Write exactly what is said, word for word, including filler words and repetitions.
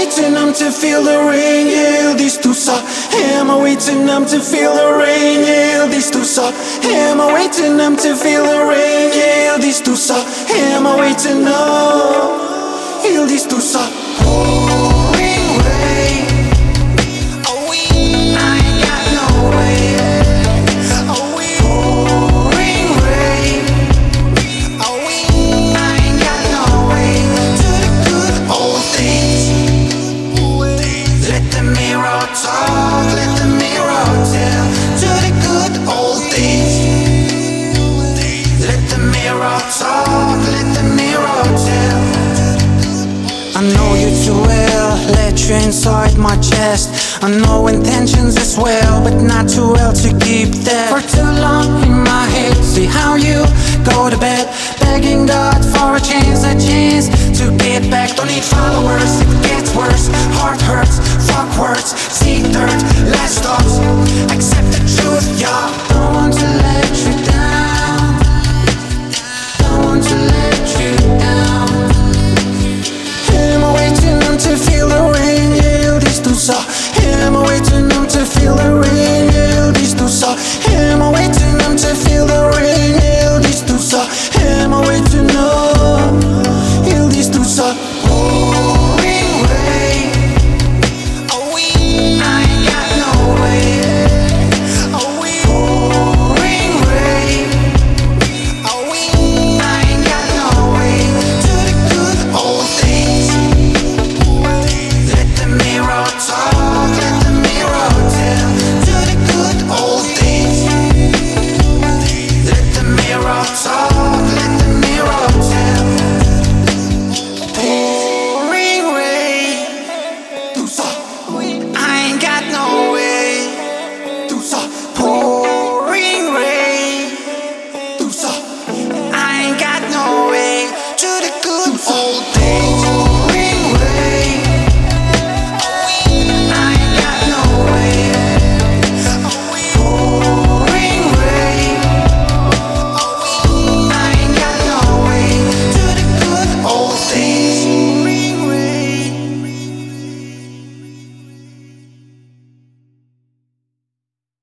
waiting um to feel the rain, yeah, this too soft. Am I waiting um to feel the rain, yeah, this too soft. Am I waiting um to feel the rain, yeah, this too soft. Am I waiting um, feel this too soft. Pouring rain, oh we, I ain't got no way. Oh we, pouring rain, oh we, I ain't got no way. To the good old days, let the mirror talk, let the mirror tell. To the good old days, let the mirror talk, let the mirror tell. I know you too well, let you inside my chest. I know intentions as well, but not too well to keep that for too long in my head. See how you go to bed, begging God for a chance, a chance to